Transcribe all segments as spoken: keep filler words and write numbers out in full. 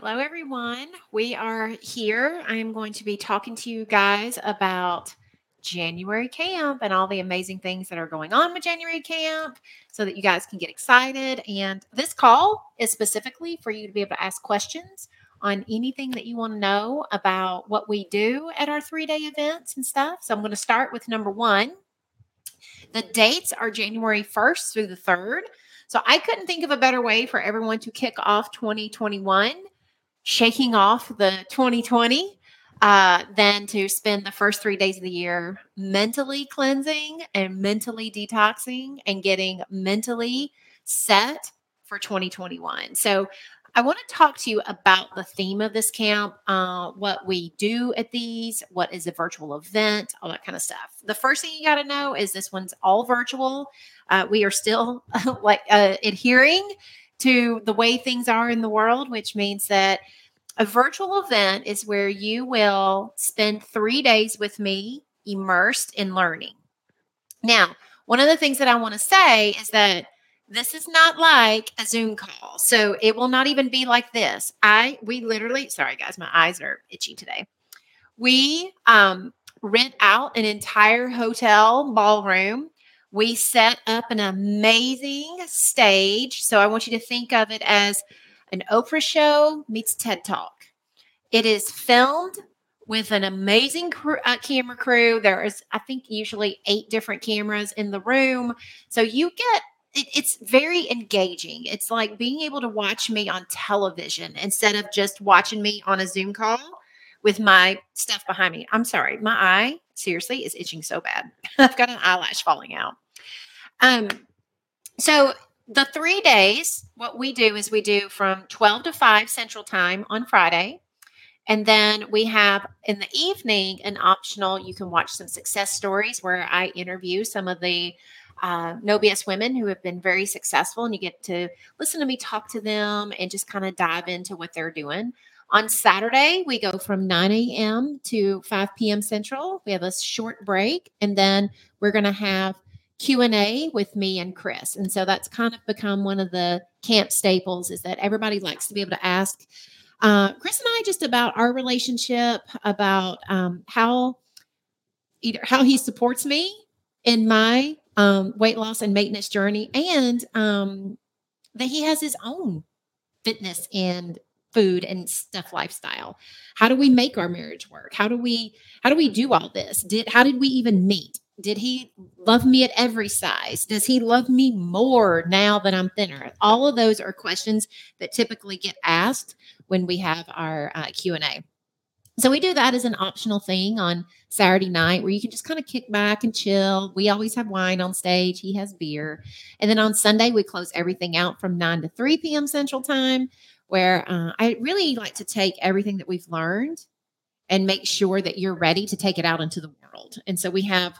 Hello, everyone. We are here. I am going to be talking to you guys about January camp and all the amazing things that are going on with January camp so that you guys can get excited. And this call is specifically for you to be able to ask questions on anything that you want to know about what we do at our three day events and stuff. So I'm going to start with number one. The dates are January first through the third. So I couldn't think of a better way for everyone to kick off twenty twenty-one, shaking off the twenty twenty, uh, than to spend the first three days of the year mentally cleansing and mentally detoxing and getting mentally set for twenty twenty-one. So I want to talk to you about the theme of this camp, uh, what we do at these, what is a virtual event, all that kind of stuff. The first thing you got to know is this one's all virtual. Uh, we are still like uh, adhering to the way things are in the world, which means that a virtual event is where you will spend three days with me immersed in learning. Now, one of the things that I want to say is that this is not like a Zoom call. So it will not even be like this. I, we literally, sorry guys, my eyes are itchy today. We um, rent out an entire hotel ballroom. We set up an amazing stage. So I want you to think of it as an Oprah show meets TED Talk. It is filmed with an amazing crew, uh, camera crew. There is, I think, usually eight different cameras in the room. So you get, it, it's very engaging. It's like being able to watch me on television instead of just watching me on a Zoom call with my stuff behind me. I'm sorry, my eye seriously is itching so bad. I've got an eyelash falling out. Um, so the three days, what we do is we do from twelve to five Central Time on Friday. And then we have in the evening an optional, you can watch some success stories where I interview some of the uh, No B S women who have been very successful, and you get to listen to me talk to them and just kind of dive into what they're doing. On Saturday, we go from nine a.m. to five p.m. Central. We have a short break, and then we're going to have Q and A with me and Chris. And so that's kind of become one of the camp staples, is that everybody likes to be able to ask uh, Chris and I just about our relationship, about um, how either how he supports me in my um, weight loss and maintenance journey, and um, that he has his own fitness and food and stuff lifestyle. How do we make our marriage work? How do we how do we do all this? Did how did we even meet? Did he love me at every size? Does he love me more now that I'm thinner? All of those are questions that typically get asked when we have our uh, Q and A. So we do that as an optional thing on Saturday night where you can just kind of kick back and chill. We always have wine on stage. He has beer. And then on Sunday, we close everything out from nine to three p.m. Central Time, where uh, I really like to take everything that we've learned and make sure that you're ready to take it out into the world. And so we have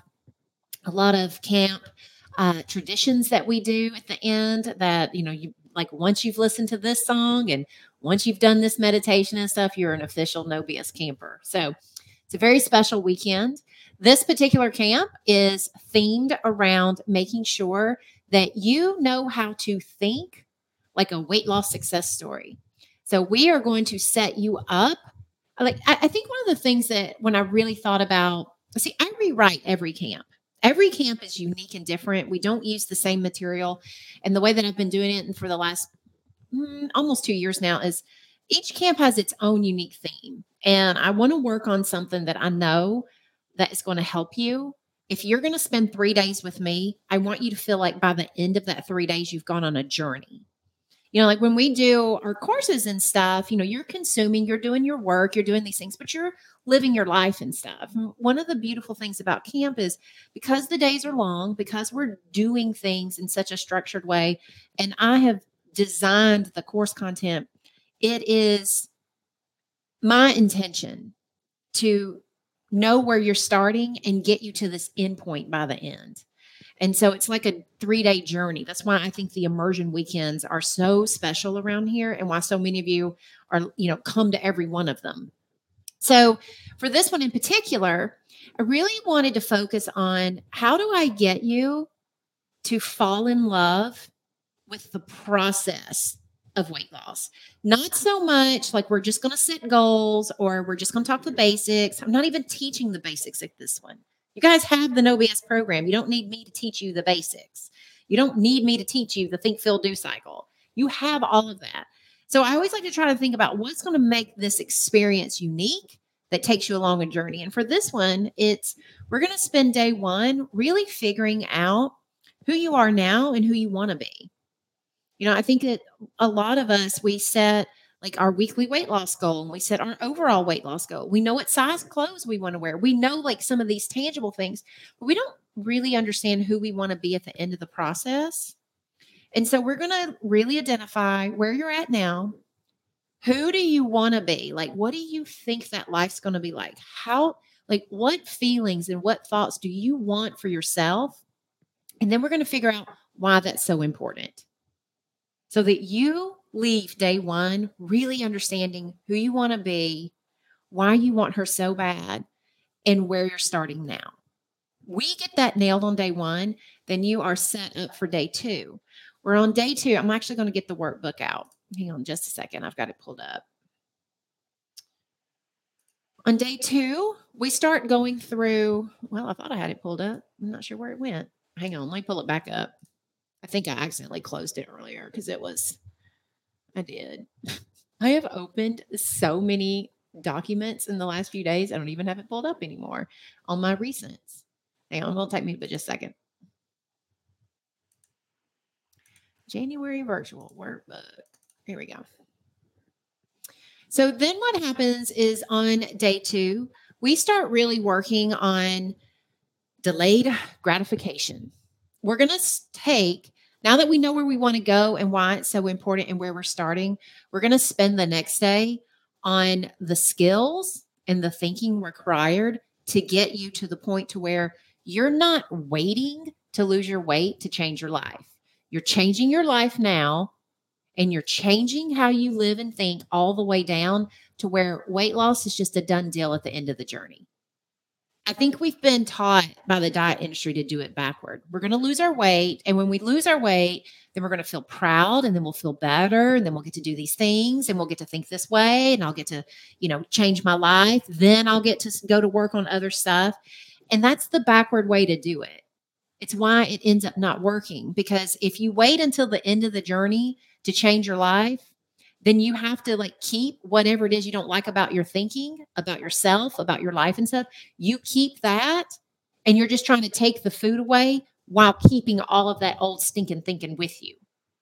a lot of camp uh, traditions that we do at the end that, you know, you like once you've listened to this song and once you've done this meditation and stuff, you're an official No B S camper. So it's a very special weekend. This particular camp is themed around making sure that you know how to think like a weight loss success story. So we are going to set you up. Like I, I think one of the things that when I really thought about, see, I rewrite every camp. Every camp is unique and different. We don't use the same material. And the way that I've been doing it and for the last mm, almost two years now is each camp has its own unique theme. And I want to work on something that I know that is going to help you. If you're going to spend three days with me, I want you to feel like by the end of that three days, you've gone on a journey. You know, like when we do our courses and stuff, you know, you're consuming, you're doing your work, you're doing these things, but you're living your life and stuff. One of the beautiful things about camp is because the days are long, because we're doing things in such a structured way, and I have designed the course content, it is my intention to know where you're starting and get you to this end point by the end. And so it's like a three-day journey. That's why I think the immersion weekends are so special around here and why so many of you are, you know, come to every one of them. So for this one in particular, I really wanted to focus on how do I get you to fall in love with the process of weight loss. Not so much like we're just going to set goals or we're just going to talk the basics. I'm not even teaching the basics at this one. You guys have the No B S program. You don't need me to teach you the basics. You don't need me to teach you the think, feel, do cycle. You have all of that. So I always like to try to think about what's going to make this experience unique that takes you along a journey. And for this one, it's we're going to spend day one really figuring out who you are now and who you want to be. You know, I think that a lot of us, we set like our weekly weight loss goal and we set our overall weight loss goal. We know what size clothes we want to wear. We know like some of these tangible things, but we don't really understand who we want to be at the end of the process. And so we're going to really identify where you're at now. Who do you want to be? Like, what do you think that life's going to be like? How, like, what feelings and what thoughts do you want for yourself? And then we're going to figure out why that's so important so that you leave day one really understanding who you want to be, why you want her so bad, and where you're starting now. We get that nailed on day one, then you are set up for day two. We're on day two. I'm actually going to get the workbook out. Hang on just a second. I've got it pulled up. On day two, we start going through, well, I thought I had it pulled up. I'm not sure where it went. Hang on, let me pull it back up. I think I accidentally closed it earlier because it was, I did. I have opened so many documents in the last few days. I don't even have it pulled up anymore on my recents. Hang on, it'll take me but just a second. January virtual workbook. Here we go. So then what happens is on day two, we start really working on delayed gratification. We're going to take, now that we know where we want to go and why it's so important and where we're starting, we're going to spend the next day on the skills and the thinking required to get you to the point to where you're not waiting to lose your weight to change your life. You're changing your life now, and you're changing how you live and think all the way down to where weight loss is just a done deal at the end of the journey. I think we've been taught by the diet industry to do it backward. We're going to lose our weight. And when we lose our weight, then we're going to feel proud and then we'll feel better. And then we'll get to do these things and we'll get to think this way. And I'll get to, you know, change my life. Then I'll get to go to work on other stuff. And that's the backward way to do it. It's why it ends up not working, because if you wait until the end of the journey to change your life, then you have to like keep whatever it is you don't like about your thinking, about yourself, about your life and stuff. You keep that and you're just trying to take the food away while keeping all of that old stinking thinking with you.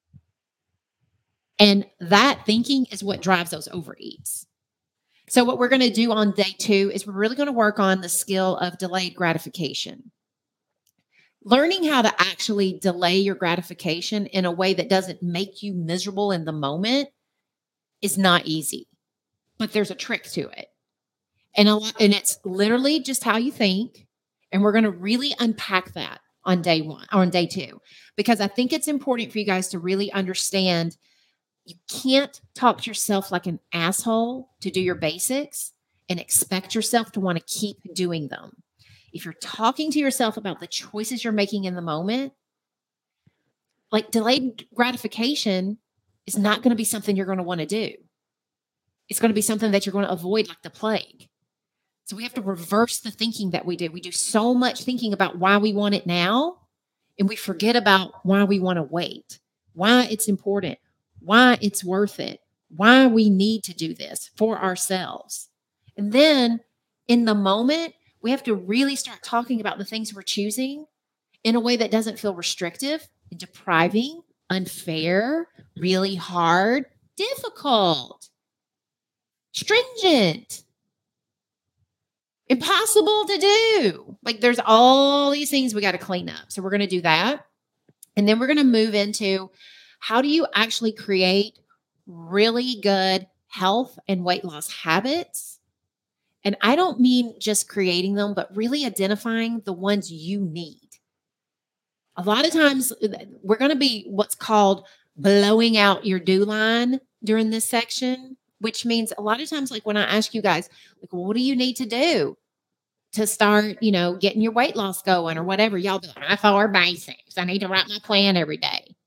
And that thinking is what drives those overeats. So what we're going to do on day two is we're really going to work on the skill of delayed gratification. Learning how to actually delay your gratification in a way that doesn't make you miserable in the moment is not easy, but there's a trick to it. And a lot, and it's literally just how you think. And we're going to really unpack that on day one or on day two, because I think it's important for you guys to really understand you can't talk to yourself like an asshole to do your basics and expect yourself to want to keep doing them. If you're talking to yourself about the choices you're making in the moment, like delayed gratification is not going to be something you're going to want to do. It's going to be something that you're going to avoid like the plague. So we have to reverse the thinking that we do. We do so much thinking about why we want it now, and we forget about why we want to wait, why it's important, why it's worth it, why we need to do this for ourselves. And then in the moment, we have to really start talking about the things we're choosing in a way that doesn't feel restrictive, depriving, unfair, really hard, difficult, stringent, impossible to do. Like there's all these things we got to clean up. So we're going to do that. And then we're going to move into how do you actually create really good health and weight loss habits. And I don't mean just creating them, but really identifying the ones you need. A lot of times we're going to be what's called blowing out your do line during this section, which means a lot of times, like when I ask you guys, like, well, what do you need to do to start, you know, getting your weight loss going or whatever? Y'all be like, I follow our basics. I need to write my plan every day.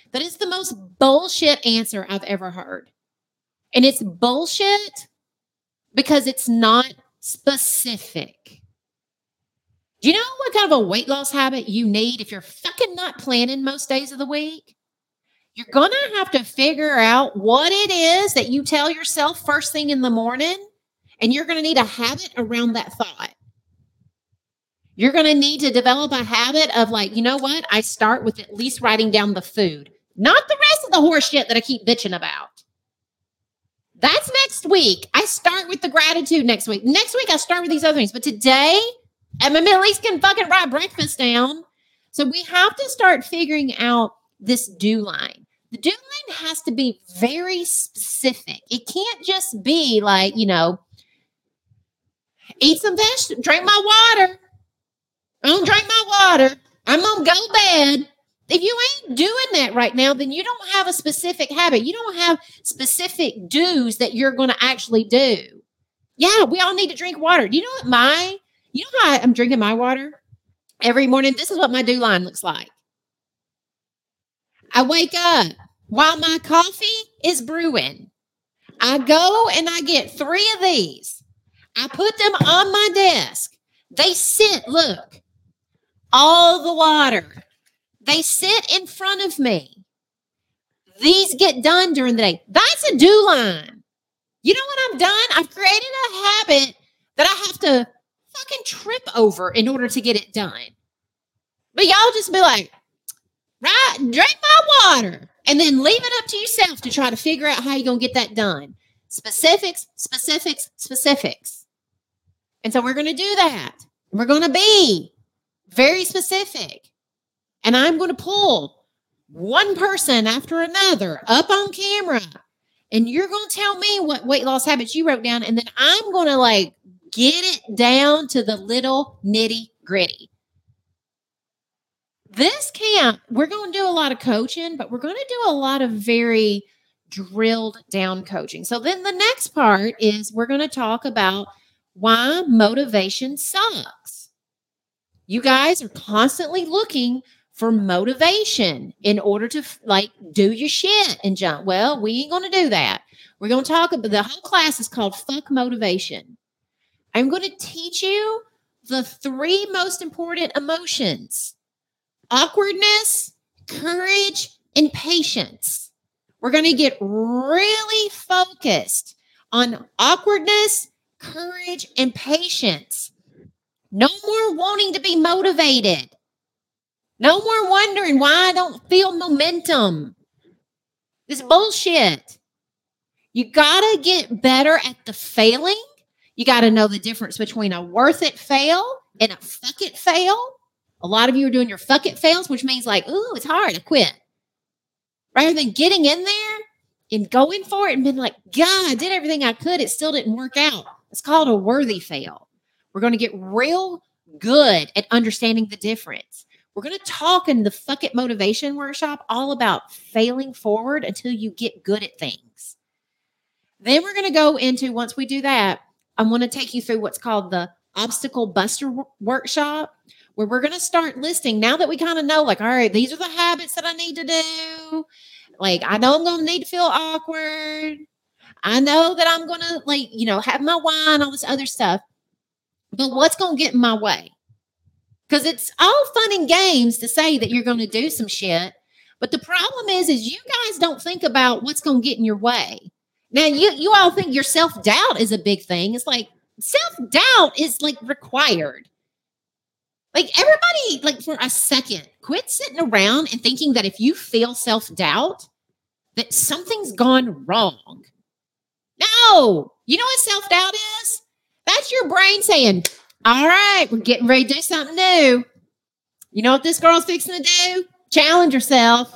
That is the most bullshit answer I've ever heard. And it's bullshit because it's not specific. Do you know what kind of a weight loss habit you need if you're fucking not planning most days of the week? You're going to have to figure out what it is that you tell yourself first thing in the morning, and you're going to need a habit around that thought. You're going to need to develop a habit of like, you know what? I start with at least writing down the food, not the rest of the horse shit that I keep bitching about. That's next week. I start with the gratitude next week. Next week, I start with these other things. But today, I'm at least can fucking write breakfast down. So we have to start figuring out this do line. The do line has to be very specific. It can't just be like, you know, eat some vegetables, drink my water. I don't drink my water. I'm going to go to bed. If you ain't doing that right now, then you don't have a specific habit. You don't have specific do's that you're going to actually do. Yeah, we all need to drink water. Do you know what my, you know how I'm drinking my water every morning? This is what my do line looks like. I wake up while my coffee is brewing. I go and I get three of these. I put them on my desk. They sit, look, all the water. They sit in front of me. These get done during the day. That's a do line. You know what I've done? I've created a habit that I have to fucking trip over in order to get it done. But y'all just be like, right, drink my water. And then leave it up to yourself to try to figure out how you're going to get that done. Specifics, specifics, specifics. And so we're going to do that. We're going to be very specific. And I'm going to pull one person after another up on camera. And you're going to tell me what weight loss habits you wrote down. And then I'm going to like get it down to the little nitty gritty. This camp, we're going to do a lot of coaching, but we're going to do a lot of very drilled down coaching. So then the next part is we're going to talk about why motivation sucks. You guys are constantly looking for motivation in order to like do your shit and jump. Well, we ain't going to do that. We're going to talk about the whole class is called Fuck Motivation. I'm going to teach you the three most important emotions: awkwardness, courage, and patience. We're going to get really focused on awkwardness, courage, and patience. No more wanting to be motivated. No more wondering why I don't feel momentum. This bullshit. You got to get better at the failing. You got to know the difference between a worth it fail and a fuck it fail. A lot of you are doing your fuck it fails, which means like, ooh, it's hard, I quit. Rather than getting in there and going for it and being like, God, I did everything I could. It still didn't work out. It's called a worthy fail. We're going to get real good at understanding the difference. We're going to talk in the Fuck It Motivation Workshop all about failing forward until you get good at things. Then we're going to go into, once we do that, I want to take you through what's called the Obstacle Buster w- Workshop, where we're going to start listing, now that we kind of know, like, all right, these are the habits that I need to do. Like, I know I'm going to need to feel awkward. I know that I'm going to, like, you know, have my wine, all this other stuff. But what's going to get in my way? Because it's all fun and games to say that you're going to do some shit. But the problem is, is you guys don't think about what's going to get in your way. Now, you, you all think your self-doubt is a big thing. It's like self-doubt is like required. Like everybody, like for a second, quit sitting around and thinking that if you feel self-doubt, that something's gone wrong. No, you know what self-doubt is? That's your brain saying, all right, we're getting ready to do something new. You know what this girl's fixing to do? Challenge herself.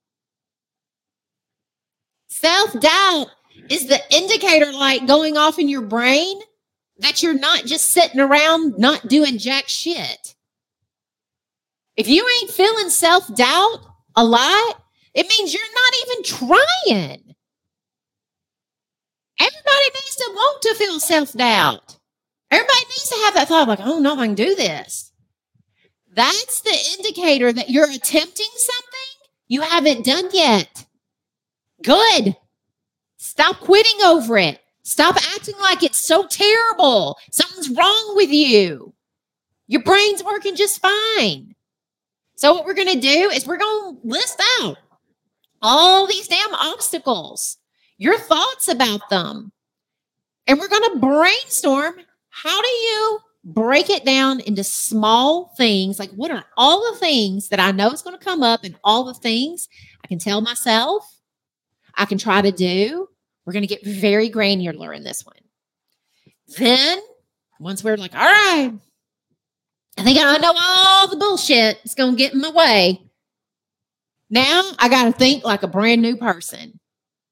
Self-doubt is the indicator light going off in your brain that you're not just sitting around not doing jack shit. If you ain't feeling self-doubt a lot, it means you're not even trying. Everybody needs to want to feel self-doubt. Everybody needs to have that thought like, I don't know if I can do this. That's the indicator that you're attempting something You haven't done yet. Good. Stop quitting over it. Stop acting like it's so terrible. Something's wrong with you. Your brain's working just fine. So what we're going to do is we're going to list out all these damn obstacles, your thoughts about them. And we're going to brainstorm, how do you break it down into small things? Like, what are all the things that I know is going to come up and all the things I can tell myself, I can try to do. We're going to get very granular in this one. Then, once we're like, all right, I think I know all the bullshit that's going to get in my way. Now I got to think like a brand new person.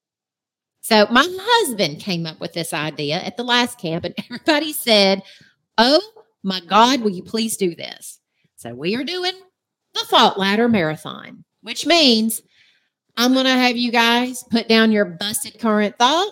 So my husband came up with this idea at the last camp, and everybody said, oh my God, will you please do this? So we are doing the Thought Ladder Marathon, which means I'm going to have you guys put down your busted current thought.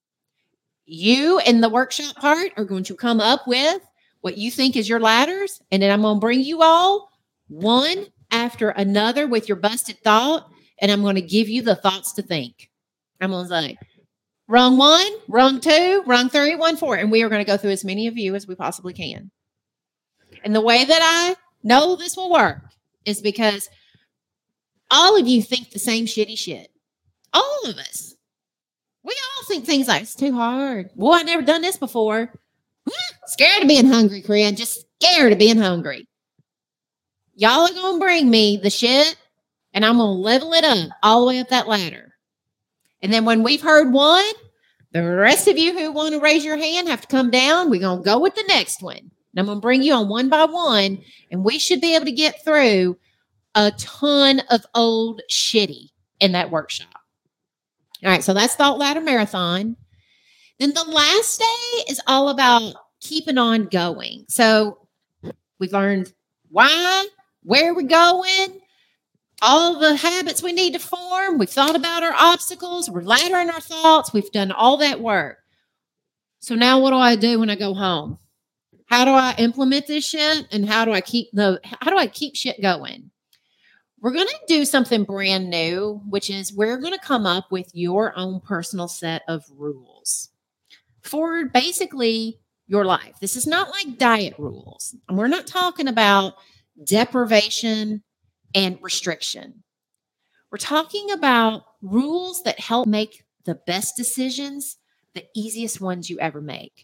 You in the workshop part are going to come up with what you think is your ladders, and then I'm going to bring you all one after another with your busted thought, and I'm going to give you the thoughts to think. I'm going to say, rung one, rung two, rung three, one, four. And we are going to go through as many of you as we possibly can. And the way that I know this will work is because all of you think the same shitty shit. All of us. We all think things like, it's too hard. Boy, I've never done this before. Scared of being hungry, Corinne. Just scared of being hungry. Y'all are going to bring me the shit, and I'm going to level it up all the way up that ladder. And then when we've heard one, the rest of you who want to raise your hand have to come down. We're going to go with the next one. And I'm going to bring you on one by one, and we should be able to get through a ton of old shitty in that workshop. All right, so that's Thought Ladder Marathon. Then the last day is all about keeping on going. So we've learned why, where we're going, all the habits we need to form. We've thought about our obstacles. We're laddering our thoughts. We've done all that work. So now what do I do when I go home? How do I implement this shit? And how do I keep the, how do I keep shit going? We're going to do something brand new, which is we're going to come up with your own personal set of rules for basically your life. This is not like diet rules. And we're not talking about deprivation and restriction. We're talking about rules that help make the best decisions, the easiest ones you ever make.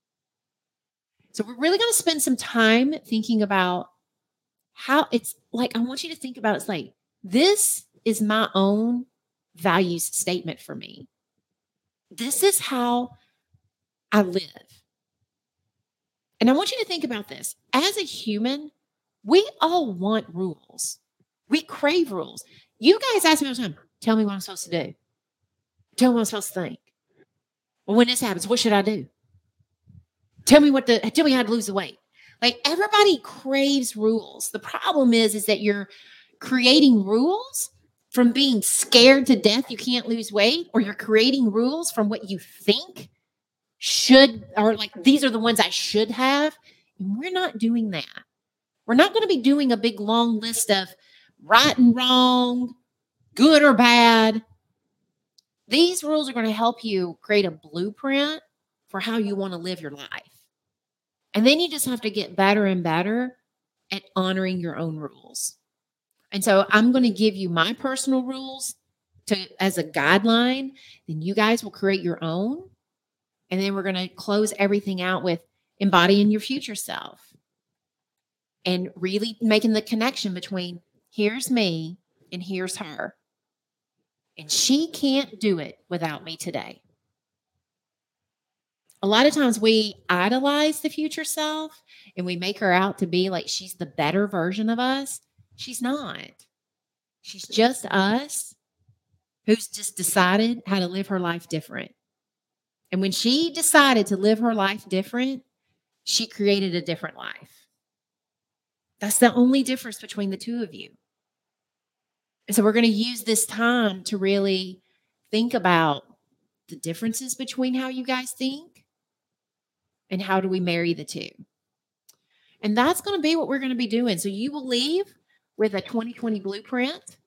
So we're really going to spend some time thinking about how it's like, I want you to think about, it's like, this is my own values statement for me. This is how I live. And I want you to think about this. As a human, we all want rules. We crave rules. You guys ask me all the time, tell me what I'm supposed to do. Tell me what I'm supposed to think. Well, when this happens, what should I do? Tell me what the, tell me how to lose the weight. Like, everybody craves rules. The problem is, is that you're creating rules from being scared to death you can't lose weight, or you're creating rules from what you think should, or like, these are the ones I should have. And we're not doing that. We're not going to be doing a big long list of right and wrong, good or bad. These rules are going to help you create a blueprint for how you want to live your life. And then you just have to get better and better at honoring your own rules. And so I'm going to give you my personal rules to as a guideline. Then you guys will create your own. And then we're going to close everything out with embodying your future self. And really making the connection between here's me and here's her. And she can't do it without me today. A lot of times we idolize the future self and we make her out to be like she's the better version of us. She's not. She's just us who's just decided how to live her life different. And when she decided to live her life different, she created a different life. That's the only difference between the two of you. And so we're going to use this time to really think about the differences between how you guys think and how do we marry the two. And that's going to be what we're going to be doing. So you will leave with a twenty twenty blueprint.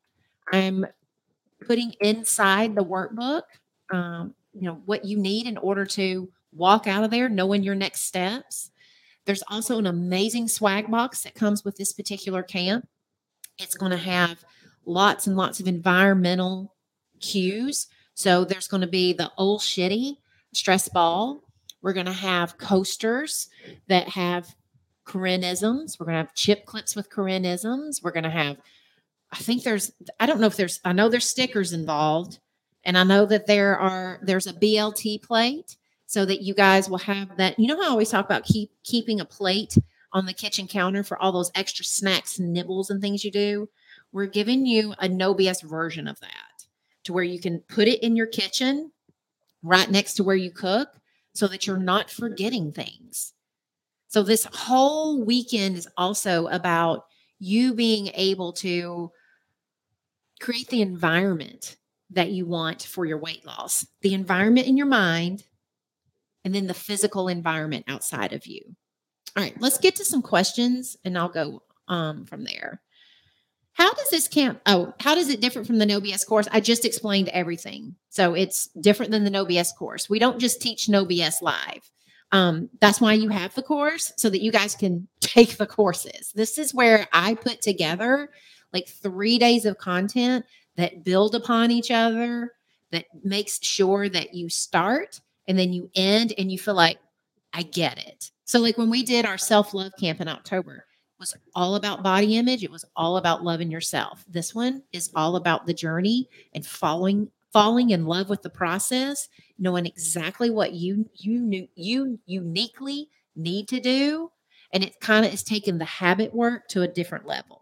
I'm putting inside the workbook, um, you know, what you need in order to walk out of there knowing your next steps. There's also an amazing swag box that comes with this particular camp. It's going to have lots and lots of environmental cues. So there's going to be the old shitty stress ball. We're going to have coasters that have Corinneisms. We're going to have chip clips with Corinneisms. We're going to have, I think there's, I don't know if there's, I know there's stickers involved. And I know that there are, there's a B L T plate so that you guys will have that. You know how I always talk about keep keeping a plate on the kitchen counter for all those extra snacks and nibbles and things you do? We're giving you a no B S version of that to where you can put it in your kitchen right next to where you cook so that you're not forgetting things. So this whole weekend is also about you being able to create the environment that you want for your weight loss, the environment in your mind, and then the physical environment outside of you. All right, let's get to some questions and I'll go um, from there. How does this camp, oh, how does it differ from the No B S course? I just explained everything. So it's different than the No B S course. We don't just teach No B S live. Um, that's why you have the course so that you guys can take the courses. This is where I put together like three days of content that build upon each other, that makes sure that you start and then you end and you feel like, I get it. So like when we did our self-love camp in October, it was all about body image. It was all about loving yourself. This one is all about the journey and following, falling in love with the process, knowing exactly what you, you knew, you uniquely need to do. And it kind of is taking the habit work to a different level.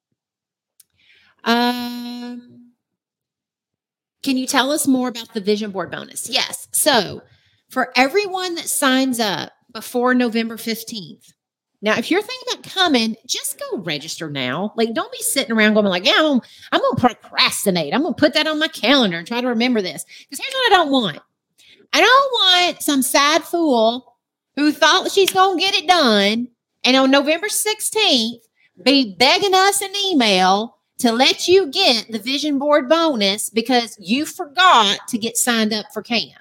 Um, can you tell us more about the vision board bonus? Yes. So for everyone that signs up before November fifteenth, now, if you're thinking about coming, just go register now. Like, don't be sitting around going like, yeah, I'm, I'm going to procrastinate. I'm going to put that on my calendar and try to remember this. Because here's what I don't want. I don't want some sad fool who thought she's going to get it done and on November sixteenth be begging us an email to let you get the vision board bonus because you forgot to get signed up for camp.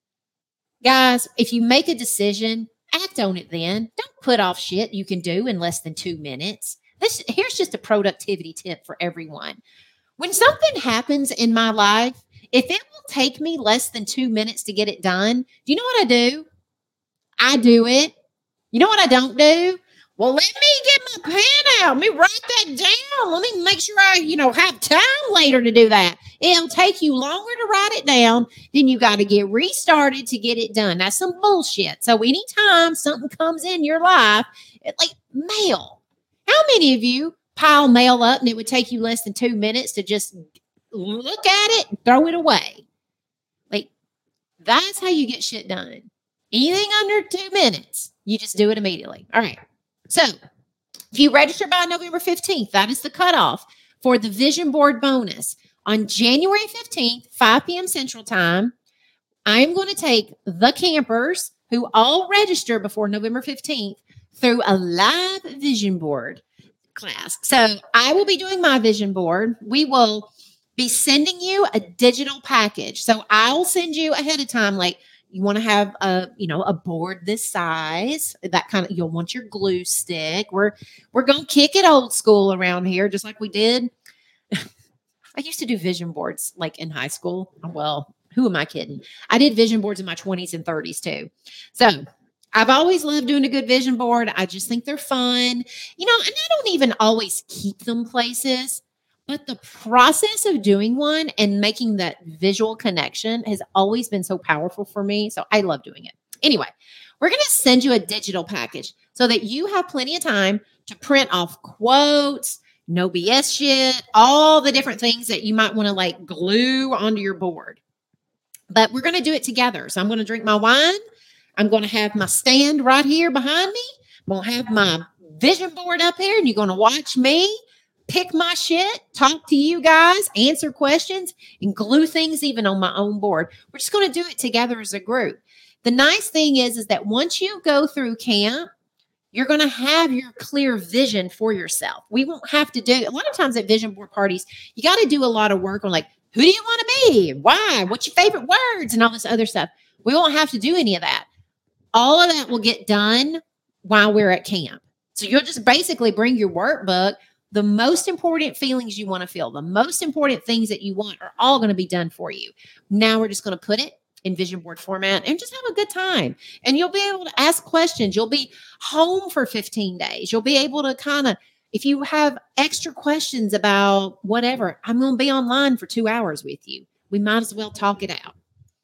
Guys, if you make a decision, act on it then. Don't put off shit you can do in less than two minutes. This here's just a productivity tip for everyone. When something happens in my life, if it will take me less than two minutes to get it done, do you know what I do? I do it. You know what I don't do? Well, let me get my pen out. Let me write that down. Let me make sure I, you know, have time later to do that. It'll take you longer to write it down. Then you got to get restarted to get it done. That's some bullshit. So anytime something comes in your life, it, like mail. How many of you pile mail up and it would take you less than two minutes to just look at it and throw it away? Like, that's how you get shit done. Anything under two minutes, you just do it immediately. All right. So if you register by November fifteenth, that is the cutoff for the vision board bonus. On January fifteenth, five p.m. Central Time, I'm going to take the campers who all register before November fifteenth through a live vision board class. So I will be doing my vision board. We will be sending you a digital package. So I'll send you ahead of time, like, you want to have a, you know, a board this size, that kind of, you'll want your glue stick. We're, we're going to kick it old school around here, just like we did. I used to do vision boards like in high school. Well, who am I kidding? I did vision boards in my twenties and thirties too. So I've always loved doing a good vision board. I just think they're fun, you know, and I don't even always keep them places. But the process of doing one and making that visual connection has always been so powerful for me. So I love doing it. Anyway, we're going to send you a digital package so that you have plenty of time to print off quotes, no B S shit, all the different things that you might want to like glue onto your board. But we're going to do it together. So I'm going to drink my wine. I'm going to have my stand right here behind me. I'm going to have my vision board up here and you're going to watch me pick my shit, talk to you guys, answer questions, and glue things even on my own board. We're just going to do it together as a group. The nice thing is, is that once you go through camp, You're going to have your clear vision for yourself. We won't have to do, a lot of times at vision board parties, you got to do a lot of work on like, who do you want to be? Why? What's your favorite words? And all this other stuff. We won't have to do any of that. All of that will get done while we're at camp. So you'll just basically bring your workbook. The most important feelings you want to feel, the most important things that you want are all going to be done for you. Now we're just going to put it in vision board format and just have a good time. And you'll be able to ask questions. You'll be home for fifteen days. You'll be able to kind of, if you have extra questions about whatever, I'm going to be online for two hours with you. We might as well talk it out.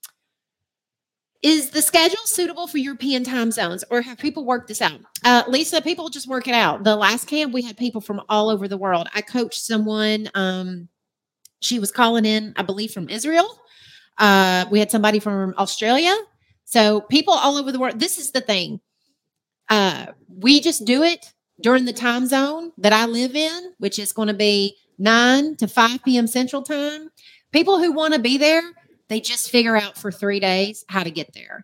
Is the schedule suitable for European time zones, or have people worked this out? Uh, Lisa, people just work it out. The last camp, we had people from all over the world. I coached someone. Um, she was calling in, I believe, from Israel. Uh, we had somebody from Australia. So people all over the world. This is the thing. Uh, we just do it during the time zone that I live in, which is going to be nine to five p.m. Central Time. People who want to be there, they just figure out for three days how to get there.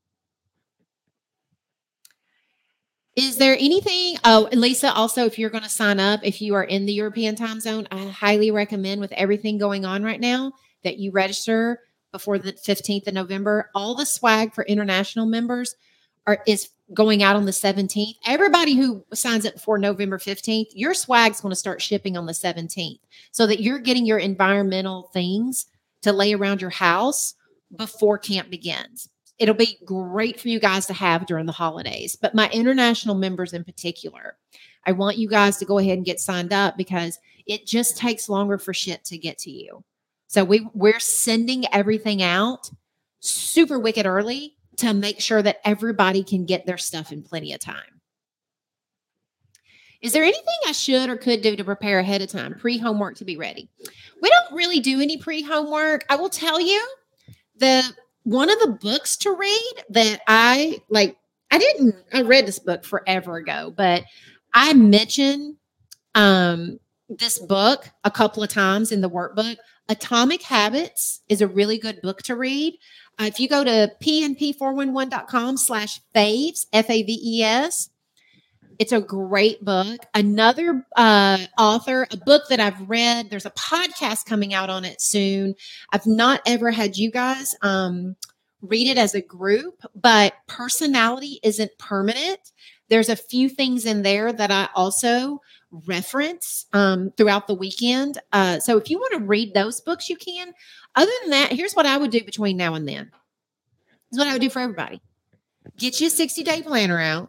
Is there anything? Oh, Lisa, also, if you're going to sign up, if you are in the European time zone, I highly recommend, with everything going on right now, that you register before the fifteenth of November. All the swag for international members are is going out on the seventeenth. Everybody who signs up before November fifteenth, your swag's going to start shipping on the seventeenth, so that you're getting your environmental things to lay around your house before camp begins. It'll be great for you guys to have during the holidays. But my international members in particular, I want you guys to go ahead and get signed up, because it just takes longer for shit to get to you. So we, we're sending everything out super wicked early to make sure that everybody can get their stuff in plenty of time. Is there anything I should or could do to prepare ahead of time, pre-homework to be ready? We don't really do any pre-homework. I will tell you, the one of the books to read that I like, I didn't, I read this book forever ago, but I mentioned um, this book a couple of times in the workbook. Atomic Habits is a really good book to read. Uh, if you go to p n p four one one dot com slash faves, F A V E S, it's a great book. Another uh, author, a book that I've read, there's a podcast coming out on it soon. I've not ever had you guys um, read it as a group, but Personality Isn't Permanent. There's a few things in there that I also reference um, throughout the weekend. Uh, so if you want to read those books, you can. Other than that, here's what I would do between now and then. This is what I would do for everybody. Get you a sixty-day planner out.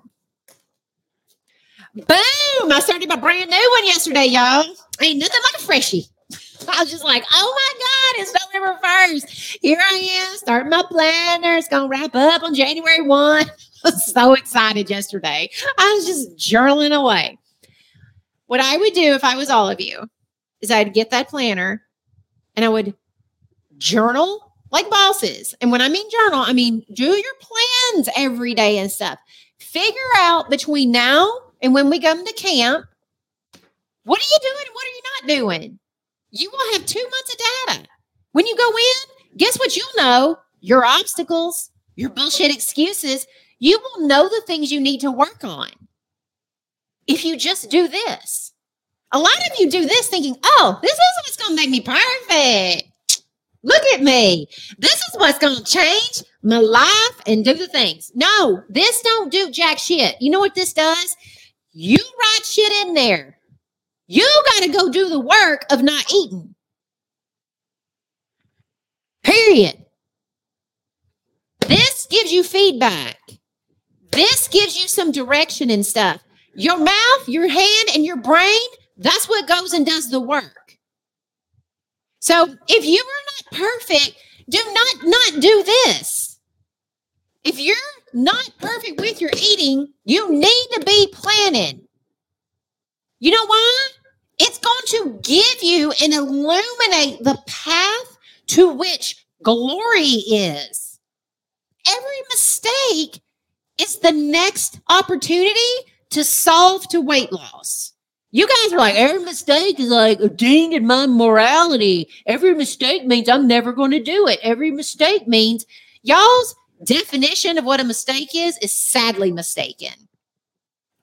Boom! I started my brand new one yesterday, y'all. Ain't nothing like a freshie. I was just like, oh my God, it's November first. Here I am, starting my planner. It's going to wrap up on January first. I was so excited yesterday. I was just journaling away. What I would do if I was all of you is I'd get that planner and I would journal like bosses. And when I mean journal, I mean do your plans every day and stuff. Figure out between now and when we come to camp, what are you doing and what are you not doing? You will have two months of data. When you go in, guess what you'll know? Your obstacles, your bullshit excuses. You will know the things you need to work on if you just do this. A lot of you do this thinking, oh, this is what's going to make me perfect. Look at me. This is what's going to change my life and do the things. No, this don't do jack shit. You know what this does? You write shit in there. You got to go do the work of not eating. Period. This gives you feedback. This gives you some direction and stuff. Your mouth, your hand, and your brain, that's what goes and does the work. So if you are not perfect, do not not do this. If you're not perfect with your eating, you need to be planning. You know why? It's going to give you and illuminate the path to which glory is. Every mistake is the next opportunity to solve to weight loss. You guys are like, every mistake is like a ding in my morality. Every mistake means I'm never going to do it. Every mistake means y'all's definition of what a mistake is is sadly mistaken.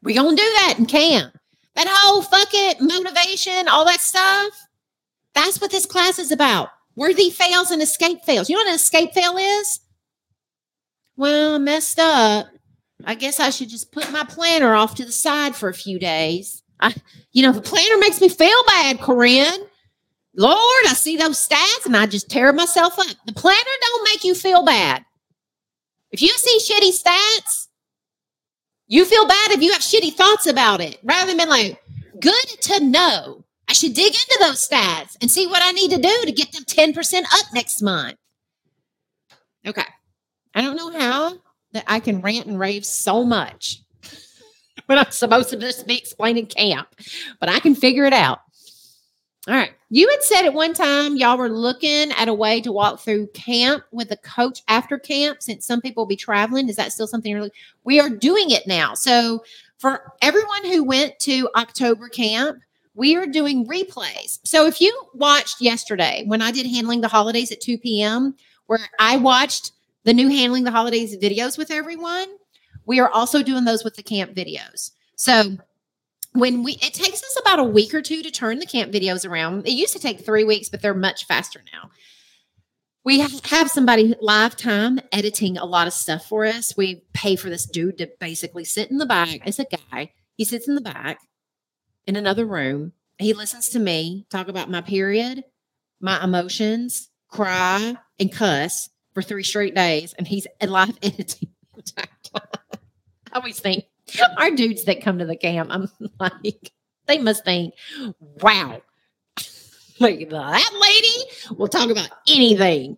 We gonna do that in camp. That whole fuck it, motivation, all that stuff. That's what this class is about. Worthy fails and escape fails. You know what an escape fail is? Well, I messed up. I guess I should just put my planner off to the side for a few days. I, you know, the planner makes me feel bad, Corinne. Lord, I see those stats and I just tear myself up. The planner don't make you feel bad. If you see shitty stats, you feel bad if you have shitty thoughts about it, rather than being like, good to know. I should dig into those stats and see what I need to do to get them ten percent up next month. Okay. I don't know how that I can rant and rave so much when I'm supposed to just be explaining camp, but I can figure it out. All right. You had said at one time y'all were looking at a way to walk through camp with a coach after camp, since some people will be traveling. Is that still something you're looking? We are doing it now. So for everyone who went to October camp, we are doing replays. So if you watched yesterday when I did Handling the Holidays at two p.m., where I watched the new Handling the Holidays videos with everyone, we are also doing those with the camp videos. So when we, it takes us about a week or two to turn the camp videos around. It used to take three weeks, but they're much faster now. We have somebody live time editing a lot of stuff for us. We pay for this dude to basically sit in the back. It's a guy. He sits in the back in another room. He listens to me talk about my period, my emotions, cry, and cuss for three straight days. And he's live editing. I always think, our dudes that come to the camp, I'm like, they must think, wow, like that lady will talk about anything.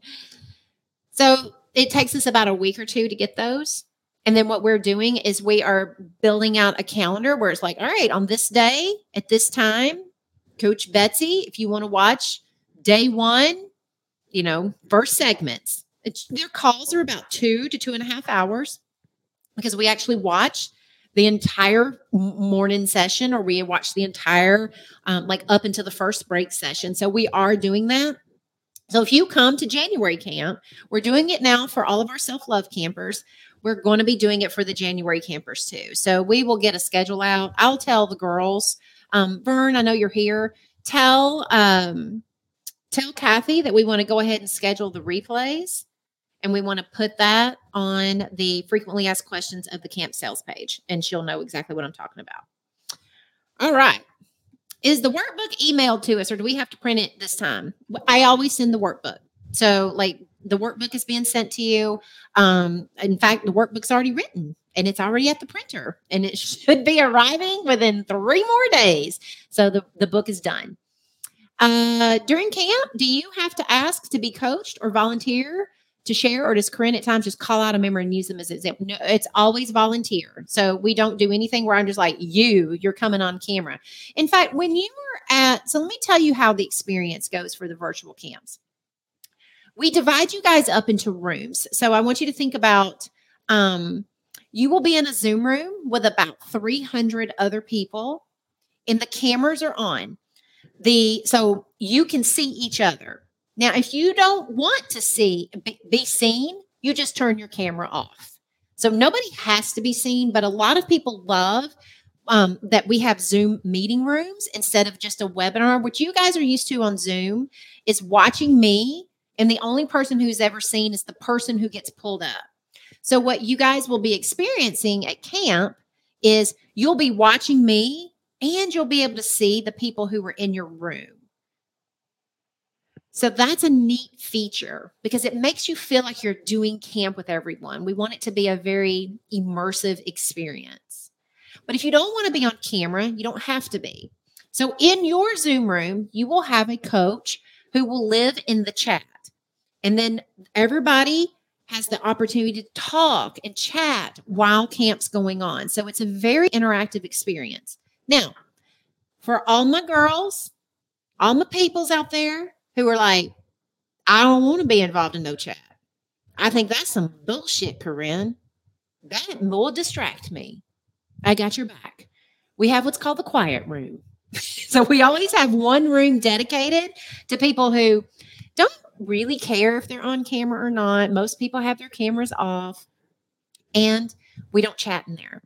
So it takes us about a week or two to get those. And then what we're doing is we are building out a calendar where it's like, all right, on this day, at this time, Coach Betsy, if you want to watch day one, you know, first segments, it's, their calls are about two to two and a half hours because we actually watch the entire morning session, or we watch the entire, um, like up into the first break session. So we are doing that. So if you come to January camp, we're doing it now for all of our self-love campers. We're going to be doing it for the January campers too. So we will get a schedule out. I'll tell the girls, um, Vern, I know you're here. Tell, um, tell Kathy that we want to go ahead and schedule the replays. And we want to put that on the frequently asked questions of the camp sales page. And she'll know exactly what I'm talking about. All right. Is the workbook emailed to us, or do we have to print it this time? I always send the workbook. So like the workbook is being sent to you. Um, in fact, the workbook's already written and it's already at the printer, and it should be arriving within three more days. So the, the book is done. Uh, during camp, do you have to ask to be coached or volunteer to share, or does Corinne at times just call out a member and use them as an example? No, it's always volunteer. So we don't do anything where I'm just like, you, you're coming on camera. In fact, when you were at, so let me tell you how the experience goes for the virtual camps. We divide you guys up into rooms. So I want you to think about, um, you will be in a Zoom room with about three hundred other people, and the cameras are on. The, so you can see each other. Now, if you don't want to see be, be seen, you just turn your camera off. So nobody has to be seen, but a lot of people love um, that we have Zoom meeting rooms instead of just a webinar. What you guys are used to on Zoom is watching me, and the only person who's ever seen is the person who gets pulled up. So what you guys will be experiencing at camp is you'll be watching me, and you'll be able to see the people who were in your room. So that's a neat feature because it makes you feel like you're doing camp with everyone. We want it to be a very immersive experience. But if you don't want to be on camera, you don't have to be. So in your Zoom room, you will have a coach who will live in the chat. And then everybody has the opportunity to talk and chat while camp's going on. So it's a very interactive experience. Now, for all my girls, all my peoples out there, who are like, I don't want to be involved in no chat. I think that's some bullshit, Corinne. That will distract me. I got your back. We have what's called the quiet room. So we always have one room dedicated to people who don't really care if they're on camera or not. Most people have their cameras off, and we don't chat in there.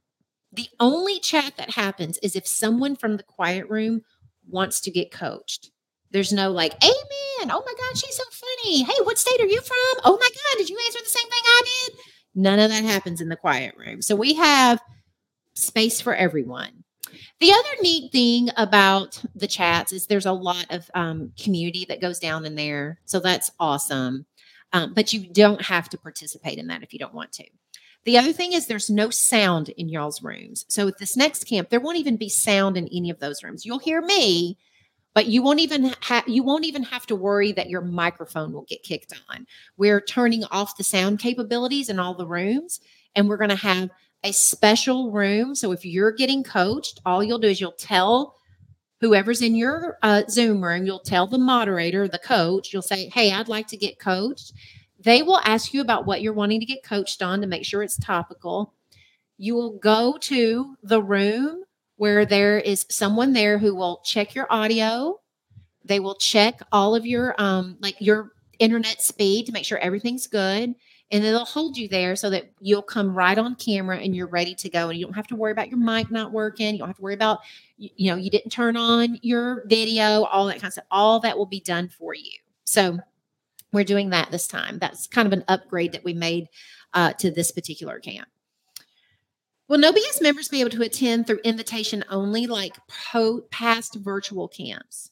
The only chat that happens is if someone from the quiet room wants to get coached. There's no like, amen. Oh my God, she's so funny. Hey, what state are you from? Oh my God, did you answer the same thing I did? None of that happens in the quiet room. So we have space for everyone. The other neat thing about the chats is there's a lot of um, community that goes down in there. So that's awesome. Um, but you don't have to participate in that if you don't want to. The other thing is there's no sound in y'all's rooms. So at this next camp, there won't even be sound in any of those rooms. You'll hear me, but you won't even ha- you won't even have to worry that your microphone will get kicked on. We're turning off the sound capabilities in all the rooms, and we're going to have a special room. So if you're getting coached, all you'll do is you'll tell whoever's in your uh, Zoom room, you'll tell the moderator, the coach, you'll say, hey, I'd like to get coached. They will ask you about what you're wanting to get coached on to make sure it's topical. You will go to the room where there is someone there who will check your audio. They will check all of your um, like your internet speed to make sure everything's good. And then they'll hold you there so that you'll come right on camera and you're ready to go. And you don't have to worry about your mic not working. You don't have to worry about, you know, you didn't turn on your video, all that kind of stuff. All that will be done for you. So we're doing that this time. That's kind of an upgrade that we made uh, to this particular camp. Will No B S members be able to attend through invitation only, like po- past virtual camps?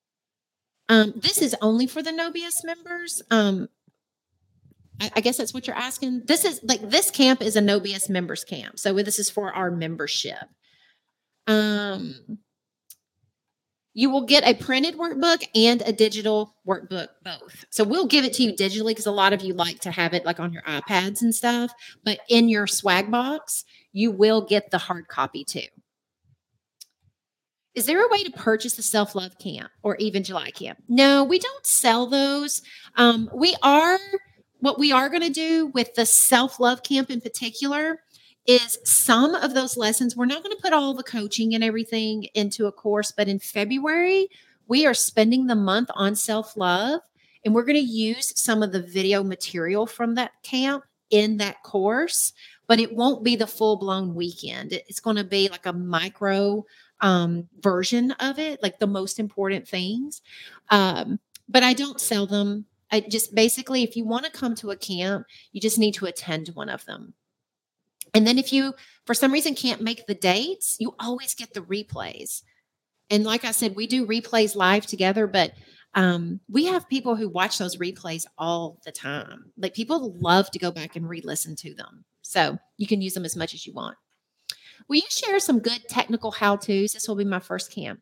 Um, this is only for the No B S members. Um, I, I guess that's what you're asking. This is like this camp is a No B S members camp, so this is for our membership. Um, you will get a printed workbook and a digital workbook, both. So we'll give it to you digitally because a lot of you like to have it like on your iPads and stuff. But in your swag box, you will get the hard copy too. Is there a way to purchase the self-love camp or even July camp? No, we don't sell those. Um, we are, what we are going to do with the self-love camp in particular is some of those lessons, we're not going to put all the coaching and everything into a course, but in February, we are spending the month on self-love, and we're going to use some of the video material from that camp in that course, but it won't be the full-blown weekend. It's going to be like a micro um, version of it, like the most important things. Um, but I don't sell them. I just basically, if you want to come to a camp, you just need to attend one of them. And then if you, for some reason, can't make the dates, you always get the replays. And like I said, we do replays live together, but um, we have people who watch those replays all the time. Like people love to go back and re-listen to them. So you can use them as much as you want. Will you share some good technical how-tos? This will be my first camp.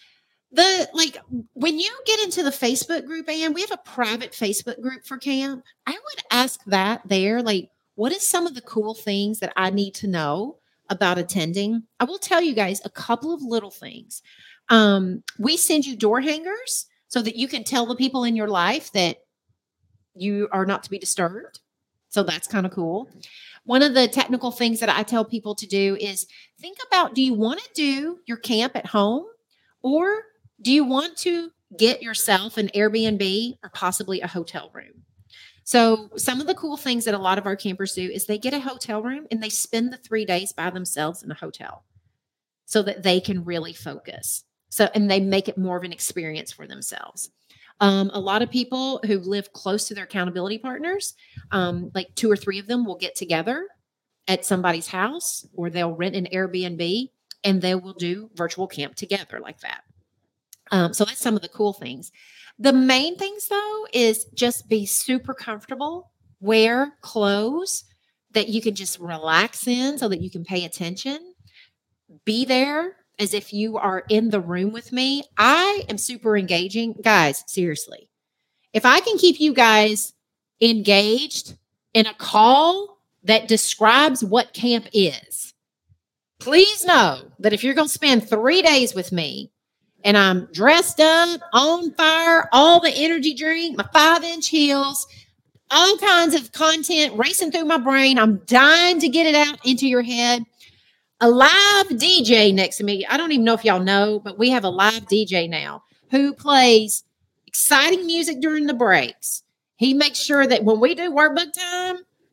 The like when you get into the Facebook group, and we have a private Facebook group for camp, I would ask that there, like, what is some of the cool things that I need to know about attending? I will tell you guys a couple of little things. Um, we send you door hangers so that you can tell the people in your life that you are not to be disturbed. So that's kind of cool. One of the technical things that I tell people to do is think about, do you want to do your camp at home, or do you want to get yourself an Airbnb or possibly a hotel room? So some of the cool things that a lot of our campers do is they get a hotel room and they spend the three days by themselves in a hotel so that they can really focus. So, and they make it more of an experience for themselves. Um, a lot of people who live close to their accountability partners, um, like two or three of them will get together at somebody's house, or they'll rent an Airbnb and they will do virtual camp together like that. Um, so that's some of the cool things. The main things, though, is just be super comfortable, wear clothes that you can just relax in so that you can pay attention. Be there as if you are in the room with me. I am super engaging. Guys, seriously, if I can keep you guys engaged in a call that describes what camp is, please know that if you're going to spend three days with me, and I'm dressed up, on fire, all the energy drink, my five-inch heels, all kinds of content racing through my brain. I'm dying to get it out into your head. A live D J next to me. I don't even know if y'all know, but we have a live D J now who plays exciting music during the breaks. He makes sure that when we do workbook time,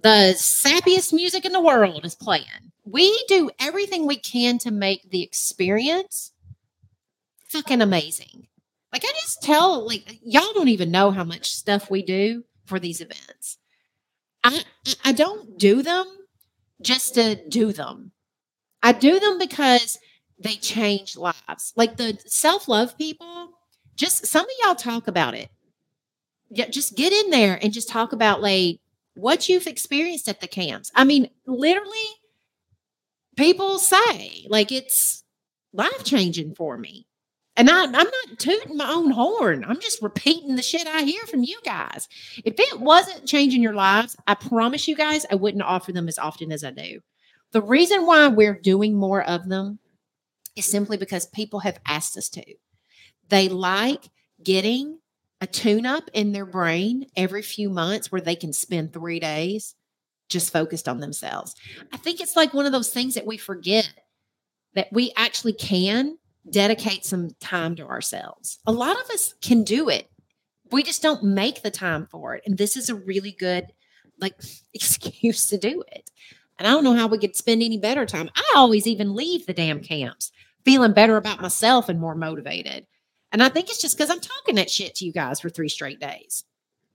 The sappiest music in the world is playing. We do everything we can to make the experience fucking amazing. Like I just tell, like y'all don't even know how much stuff we do for these events. I I don't do them just to do them. I do them because they change lives. Like the self-love people, just some of y'all talk about it. Yeah, just get in there and just talk about like what you've experienced at the camps. I mean, literally, people say like it's life changing for me. And I, I'm not tooting my own horn. I'm just repeating the shit I hear from you guys. If it wasn't changing your lives, I promise you guys, I wouldn't offer them as often as I do. The reason why we're doing more of them is simply because people have asked us to. They like getting a tune up in their brain every few months where they can spend three days just focused on themselves. I think it's like one of those things that we forget that we actually can dedicate some time to ourselves. A lot of us can do it. We just don't make the time for it. And this is a really good like excuse to do it. And I don't know how we could spend any better time. I always even leave the damn camps feeling better about myself and more motivated. And I think it's just because I'm talking that shit to you guys for three straight days.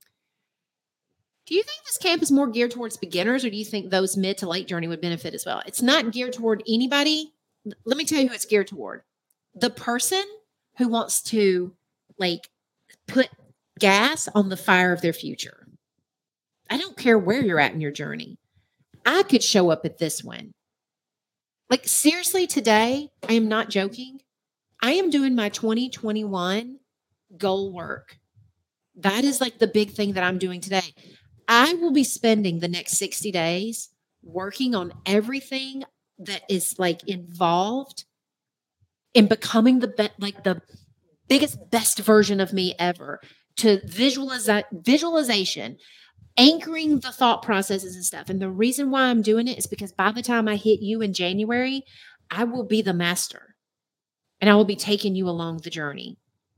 Do you think this camp is more geared towards beginners, or do you think those mid to late journey would benefit as well? It's not geared toward anybody. Let me tell you who it's geared toward. The person who wants to like put gas on the fire of their future. I don't care where you're at in your journey. I could show up at this one. Like seriously, today, I am not joking. I am doing my twenty twenty-one goal work. That is like the big thing that I'm doing today. I will be spending the next sixty days working on everything that is like involved in becoming the be- like the biggest, best version of me ever, to visualize visualization, anchoring the thought processes and stuff. And the reason why I'm doing it is because by the time I hit you in January, I will be the master and I will be taking you along the journey.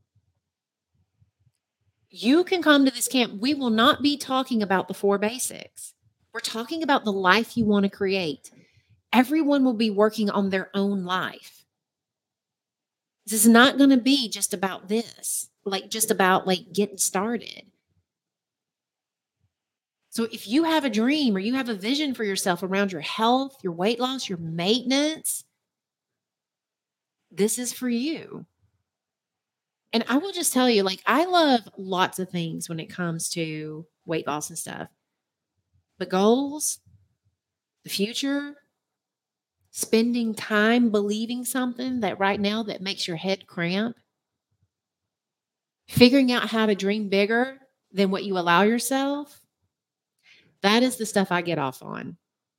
You can come to this camp. We will not be talking about the four basics. We're talking about the life you want to create. Everyone will be working on their own life. This is not going to be just about this, like just about like getting started. So if you have a dream or you have a vision for yourself around your health, your weight loss, your maintenance, this is for you. And I will just tell you, like, I love lots of things when it comes to weight loss and stuff. But goals, the future, spending time believing something that right now that makes your head cramp, figuring out how to dream bigger than what you allow yourself, that is the stuff I get off on.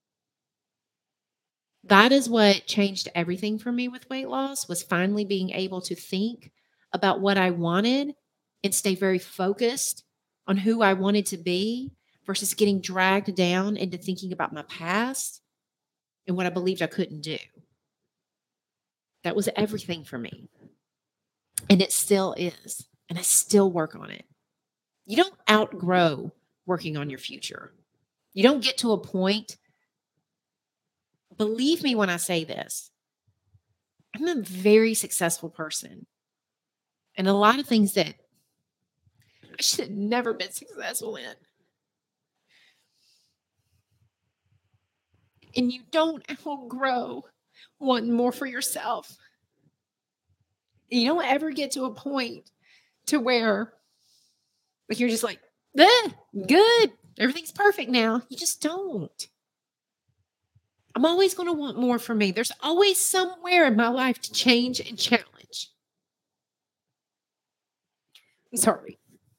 That is what changed everything for me with weight loss, was finally being able to think about what I wanted and stay very focused on who I wanted to be versus getting dragged down into thinking about my past and what I believed I couldn't do. That was everything for me. And it still is. And I still work on it. You don't outgrow working on your future. You don't get to a point. Believe me when I say this. I'm a very successful person. And a lot of things that I should have never been successful in. And you don't outgrow wanting more for yourself. You don't ever get to a point to where like you're just like, eh, good, everything's perfect now. You just don't. I'm always going to want more for me. There's always somewhere in my life to change and challenge. I'm sorry.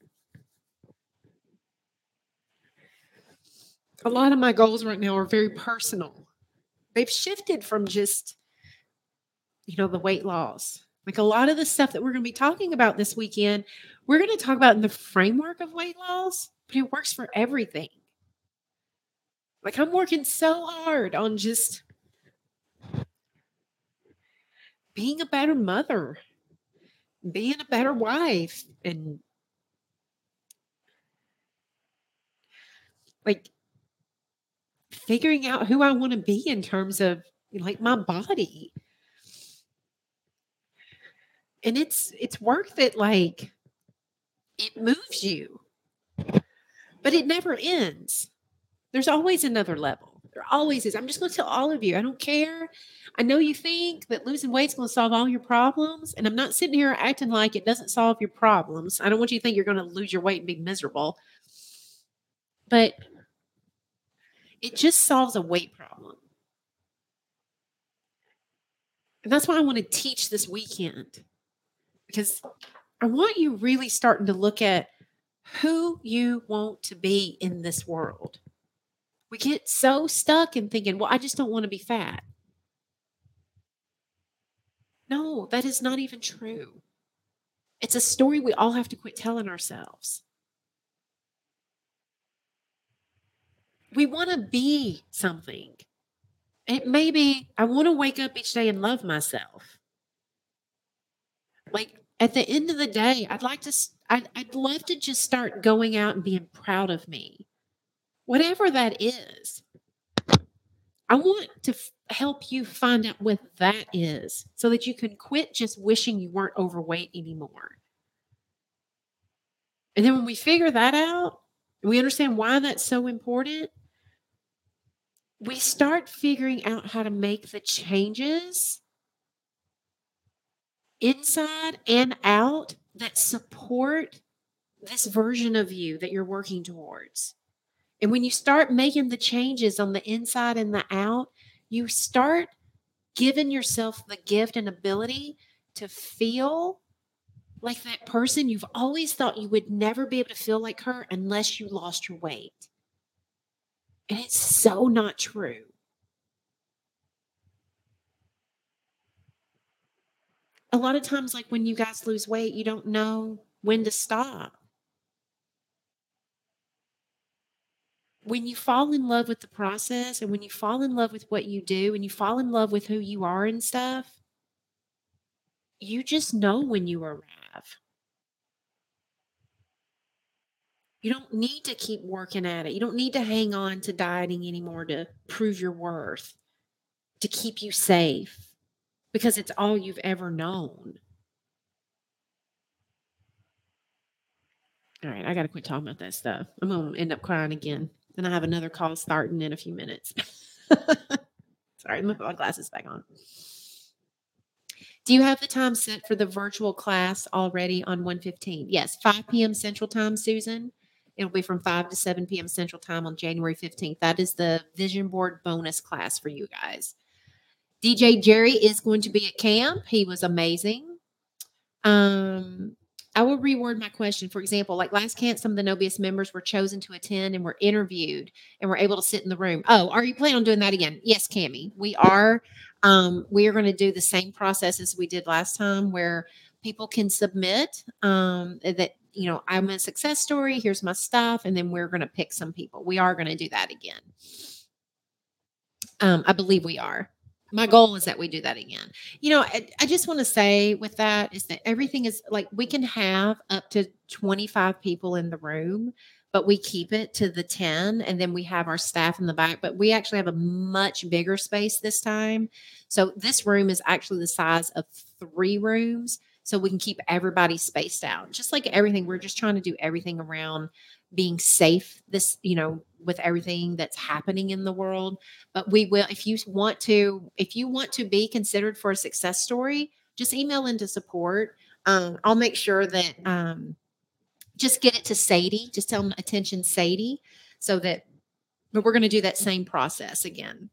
A lot of my goals right now are very personal. They've shifted from just, you know, the weight loss. Like a lot of the stuff that we're going to be talking about this weekend, we're going to talk about in the framework of weight loss, but it works for everything. Like I'm working so hard on just being a better mother, being a better wife, and like figuring out who I want to be in terms of like my body. And it's it's work that like it moves you, but it never ends. There's always another level. There always is. I'm just going to tell all of you, I don't care. I know you think that losing weight is going to solve all your problems, and I'm not sitting here acting like it doesn't solve your problems. I don't want you to think you're going to lose your weight and be miserable. But it just solves a weight problem. And that's why I want to teach this weekend, because I want you really starting to look at who you want to be in this world. We get so stuck in thinking, well, I just don't want to be fat. No, that is not even true. It's a story we all have to quit telling ourselves. We want to be something. It may be, I want to wake up each day and love myself. Like at the end of the day, I'd like to, I'd, I'd love to just start going out and being proud of me. Whatever that is. I want to f- help you find out what that is so that you can quit just wishing you weren't overweight anymore. And then when we figure that out, and we understand why that's so important, we start figuring out how to make the changes inside and out that support this version of you that you're working towards. And when you start making the changes on the inside and the out, you start giving yourself the gift and ability to feel like that person you've always thought you would never be able to feel like her unless you lost your weight. And it's so not true. A lot of times, like when you guys lose weight, you don't know when to stop. When you fall in love with the process and when you fall in love with what you do and you fall in love with who you are and stuff, you just know when you arrive. You don't need to keep working at it. You don't need to hang on to dieting anymore to prove your worth, to keep you safe, because it's all you've ever known. All right, I got to quit talking about that stuff. I'm going to end up crying again. Then I have another call starting in a few minutes. Sorry, let me put my glasses back on. Do you have the time set for the virtual class already on one fifteen? Yes, five p.m. Central Time, Susan. It'll be from five to seven p.m. Central Time on January fifteenth. That is the vision board bonus class for you guys. D J Jerry is going to be at camp. He was amazing. Um, I will reword my question. For example, like last camp, some of the Nobius members were chosen to attend and were interviewed and were able to sit in the room. Oh, are you planning on doing that again? Yes, Cammie, we are. Um, we are going to do the same process as we did last time, where people can submit um, that, you know, I'm a success story. Here's my stuff. And then we're going to pick some people. We are going to do that again. Um, I believe we are. My goal is that we do that again. You know, I, I just want to say with that is that everything is like we can have up to twenty-five people in the room, but we keep it to the ten and then we have our staff in the back. But we actually have a much bigger space this time. So this room is actually the size of three rooms. So we can keep everybody spaced out. Just like everything, we're just trying to do everything around being safe this, you know, with everything that's happening in the world. But we will, if you want to, if you want to be considered for a success story, just email into support. Um, I'll make sure that um, just get it to Sadie. Just tell them attention Sadie, so that, but we're going to do that same process again.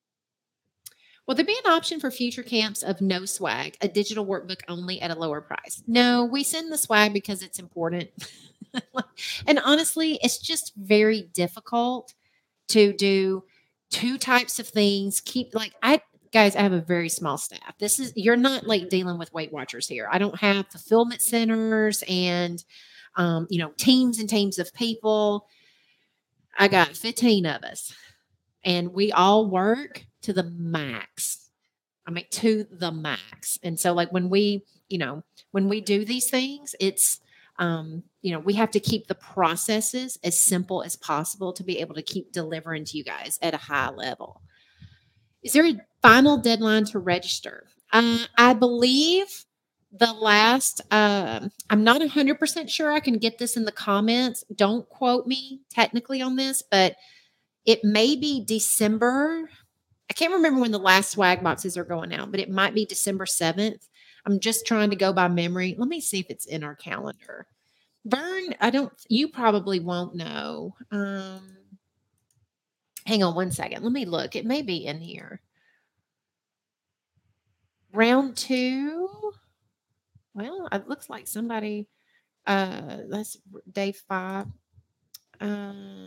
Will there be an option for future camps of no swag, a digital workbook only at a lower price? No, we send the swag because it's important. And honestly, it's just very difficult to do two types of things. Keep like I guys, I have a very small staff. This is you're not like dealing with Weight Watchers here. I don't have fulfillment centers and um, you know, teams and teams of people. I got fifteen of us, and we all work to the max. I mean, to the max. And so, like when we, you know, when we do these things, it's Um, you know, we have to keep the processes as simple as possible to be able to keep delivering to you guys at a high level. Is there a final deadline to register? Uh, I believe the last, um, I'm not one hundred percent sure. I can get this in the comments. Don't quote me technically on this, but it may be December. I can't remember when the last swag boxes are going out, but it might be December seventh. I'm just trying to go by memory. Let me see if it's in our calendar. Vern, I don't, you probably won't know. Um, hang on one second. Let me look. It may be in here. Round two. Well, it looks like somebody, uh, that's day five. Uh,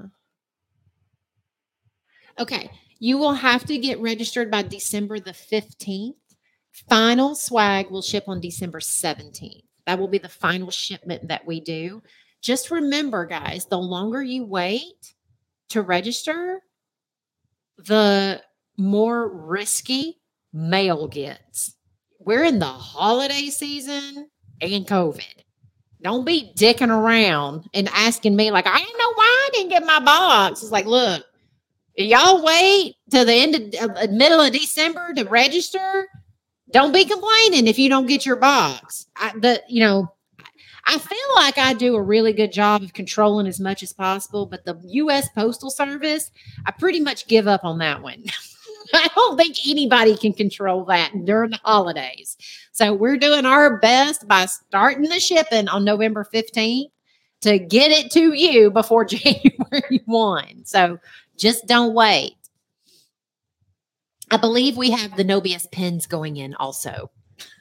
okay. You will have to get registered by December the fifteenth. Final swag will ship on December seventeenth. That will be the final shipment that we do. Just remember, guys, the longer you wait to register, the more risky mail gets. We're in the holiday season and COVID. Don't be dicking around and asking me, like, I don't know why I didn't get my box. It's like, look, y'all wait till the end of uh, middle of December to register. Don't be complaining if you don't get your box. I, the, you know, I feel like I do a really good job of controlling as much as possible, but the U S Postal Service, I pretty much give up on that one. I don't think anybody can control that during the holidays. So we're doing our best by starting the shipping on November fifteenth to get it to you before January first. So just don't wait. I believe we have the No B S pins going in also.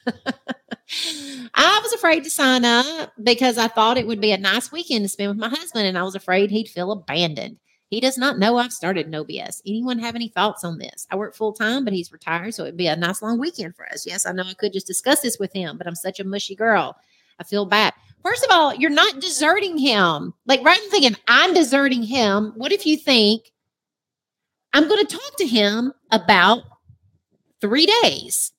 I was afraid to sign up because I thought it would be a nice weekend to spend with my husband, and I was afraid he'd feel abandoned. He does not know I've started No B S. Anyone have any thoughts on this? I work full time, but he's retired, so it'd be a nice long weekend for us. Yes, I know I could just discuss this with him, but I'm such a mushy girl. I feel bad. First of all, you're not deserting him. Like, rather than thinking, I'm deserting him, what if you think, I'm going to talk to him about three days?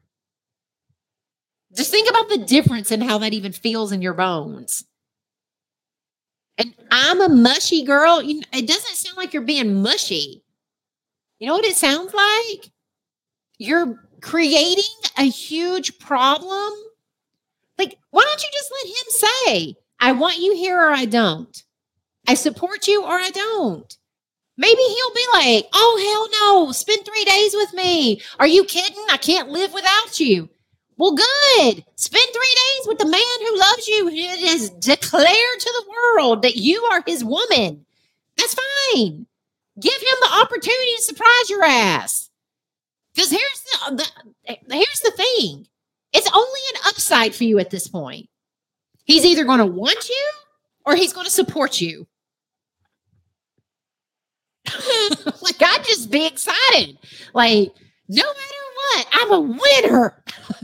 Just think about the difference in how that even feels in your bones. And I'm a mushy girl. You know, it doesn't sound like you're being mushy. You know what it sounds like? You're creating a huge problem. Like, why don't you just let him say, I want you here or I don't? I support you or I don't. Maybe he'll be like, oh, hell no, spend three days with me. Are you kidding? I can't live without you. Well, good. Spend three days with the man who loves you, who has declared to the world that you are his woman. That's fine. Give him the opportunity to surprise your ass. Because here's the, the here's the thing. It's only an upside for you at this point. He's either going to want you or he's going to support you. Like, I'd just be excited. Like, no matter what, I'm a winner.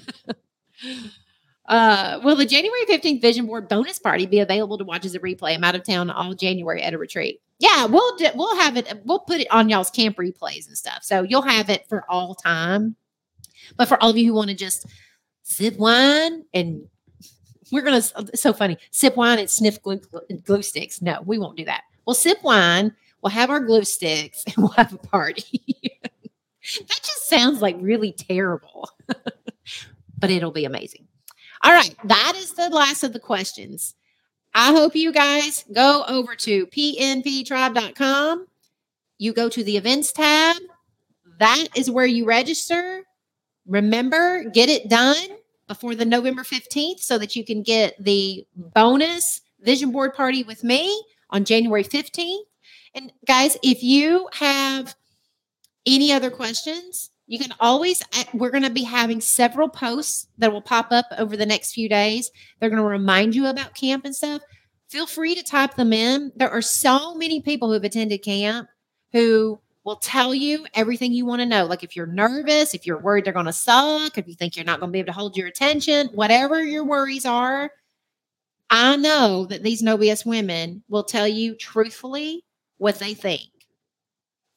Uh, will the January fifteenth Vision Board bonus party be available to watch as a replay? I'm out of town all January at a retreat. Yeah, we'll do, we'll have it. We'll put it on y'all's camp replays and stuff. So you'll have it for all time. But for all of you who want to just sip wine and we're going to, it's so funny, sip wine and sniff glue, glue sticks. No, we won't do that. We'll sip wine. We'll have our glue sticks and we'll have a party. That just sounds like really terrible, but it'll be amazing. All right. That is the last of the questions. I hope you guys go over to p n p tribe dot com. You go to the events tab. That is where you register. Remember, get it done before the November fifteenth so that you can get the bonus vision board party with me on January fifteenth. And guys, if you have any other questions, you can always, we're going to be having several posts that will pop up over the next few days. They're going to remind you about camp and stuff. Feel free to type them in. There are so many people who have attended camp who will tell you everything you want to know. Like if you're nervous, if you're worried they're going to suck, if you think you're not going to be able to hold your attention, whatever your worries are, I know that these No B S women will tell you truthfully what they think.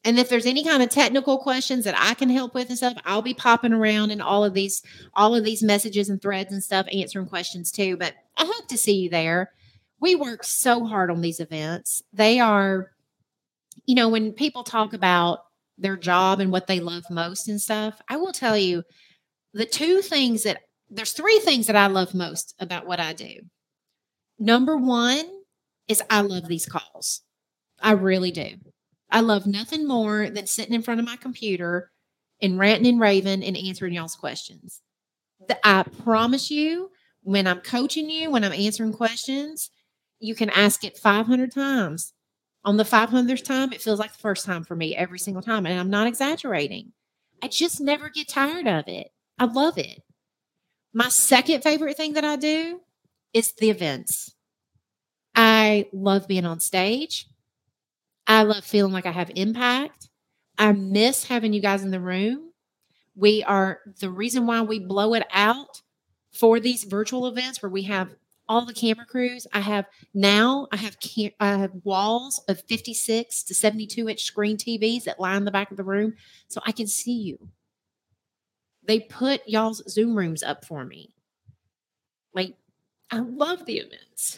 And if there's any kind of technical questions that I can help with and stuff, I'll be popping around in all of these all of these messages and threads and stuff, answering questions too. But I hope to see you there. We work so hard on these events. They are, you know, when people talk about their job and what they love most and stuff, I will tell you the two things that there's three things that I love most about what I do. Number one is I love these calls. I really do. I love nothing more than sitting in front of my computer and ranting and raving and answering y'all's questions. The- I promise you, when I'm coaching you, when I'm answering questions, you can ask it five hundred times. On the five hundredth time, it feels like the first time for me every single time. And I'm not exaggerating. I just never get tired of it. I love it. My second favorite thing that I do is the events. I love being on stage. I love feeling like I have impact. I miss having you guys in the room. We are the reason why we blow it out for these virtual events where we have all the camera crews. I have now I have cam- I have walls of fifty-six to seventy-two inch screen T Vs that line the back of the room so I can see you. They put y'all's Zoom rooms up for me. Like, I love the events.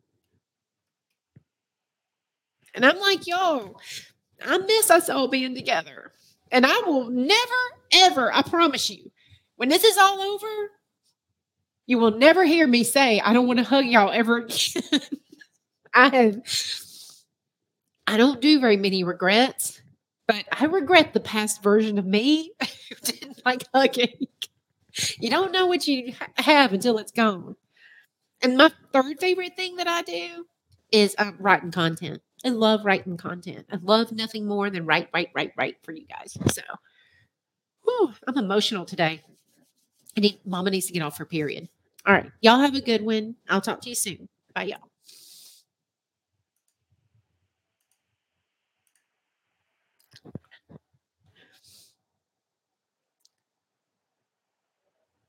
And I'm like, yo, I miss us all being together. And I will never, ever, I promise you, when this is all over, you will never hear me say, I don't want to hug y'all ever again. I have, I don't do very many regrets, but I regret the past version of me who didn't like hugging. You don't know what you ha- have until it's gone. And my third favorite thing that I do is um, writing content. I love writing content. I love nothing more than write, write, write, write for you guys. So, whew, I'm emotional today. I need Mama needs to get off her period. All right, y'all have a good one. I'll talk to you soon. Bye, y'all.